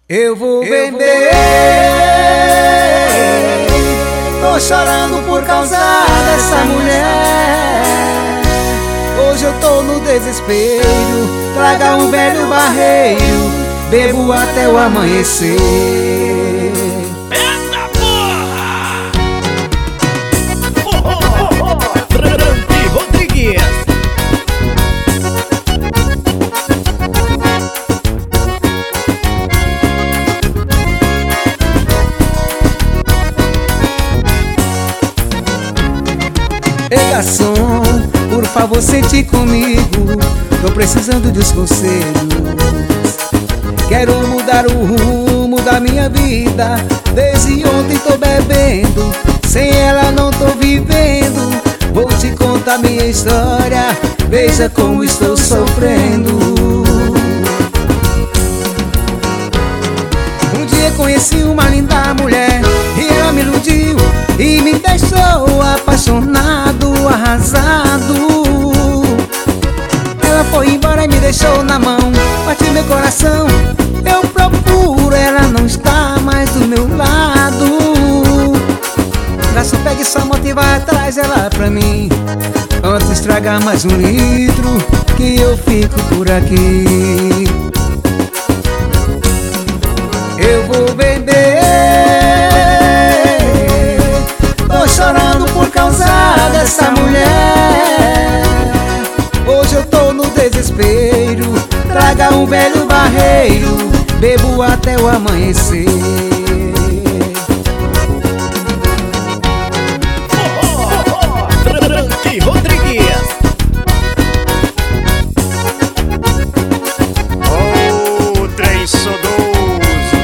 Eu vou vender. Tô chorando por causa dessa mulher. Hoje eu tô no desespero. Traga um velho barreiro, bebo até o amanhecer. Eita porra! Frank Rodrigues. Ei, garçom, por favor sente comigo. Tô precisando dos conselhos. Quero mudar o rumo da minha vida. Desde ontem tô bebendo, sem ela não tô vivendo. Vou te contar minha história, veja como estou sofrendo. Um dia conheci uma linda mulher e ela me iludiu e me deixou apaixonado, arrasado. Ela foi embora e me deixou na mão, partiu meu coração. Eu procuro, ela não está mais do meu lado. Garçom, pegue sua moto e vai atrás dela pra mim, antes de estragar mais 1 litro, que eu fico por aqui. Eu vou beber. Tô chorando por causa dessa mulher. Hoje eu tô no desespero. Traga um velho barreiro, bebo até o amanhecer. Frank Rodrigues. O trem sodoso.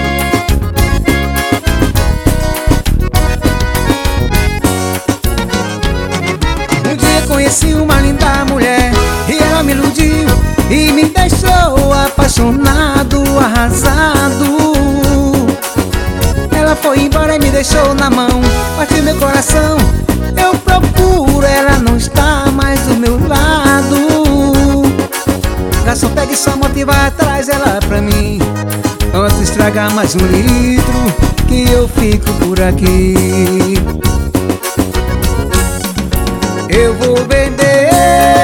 Um dia conheci uma linda mulher e ela me iludiu e me deixou apaixonado, arrasado. Ela foi embora e me deixou na mão, partiu meu coração. Eu procuro, ela não está mais do meu lado. Garçom, pegue sua moto e vai atrás dela pra mim, antes de estragar mais 1 litro, que eu fico por aqui. Eu vou vender.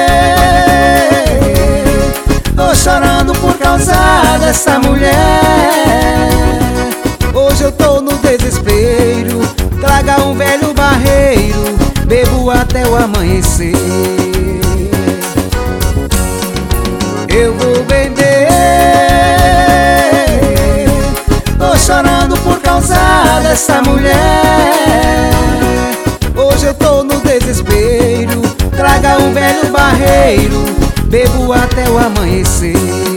Tô chorando por causa dessa mulher. Hoje eu tô no desespero. Traga um velho barreiro, bebo até o amanhecer. Eu vou vender. Tô chorando por causa dessa mulher. Hoje eu tô no desespero. Traga um velho barreiro, bebo até o amanhecer.